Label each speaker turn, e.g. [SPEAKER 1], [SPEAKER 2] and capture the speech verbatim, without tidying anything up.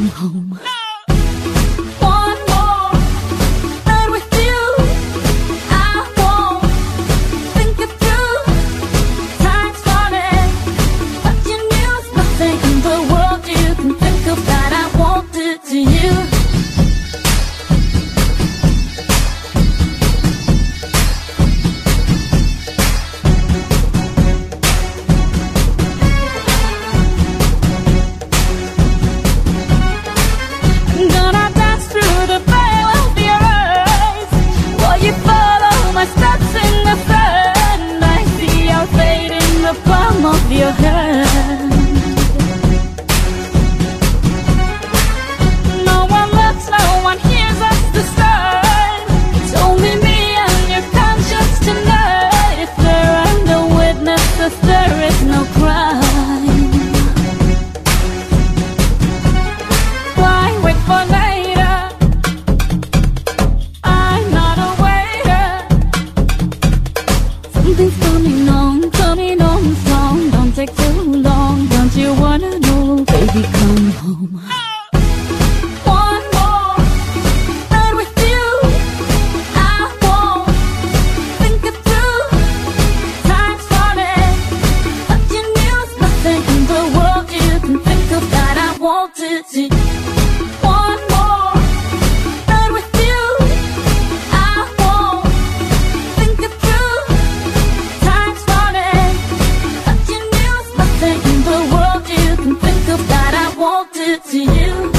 [SPEAKER 1] come home. One more night with you, I won't think it through. Time's running, but you knew nothing in the world you can think of that I won't do to you. Gonna dance through the veil of your eyes while you follow my steps in the sand. I see your fate in the palm of your hand. No one looks, no one hears us this time. It's only me and your conscience tonight. If there are no witnesses, there is no crime. Why wait for later? I'm not a waiter. Something's coming on, coming on strong. Don't take too long, don't you wanna know? Baby, come home. One more night with you, I won't think it through. Time's running, but you knew nothing in the world you can think of that I won't do to you. One more night with you, I won't think it through. Time's running, but you knew nothing in the world you can think of that I won't do to you.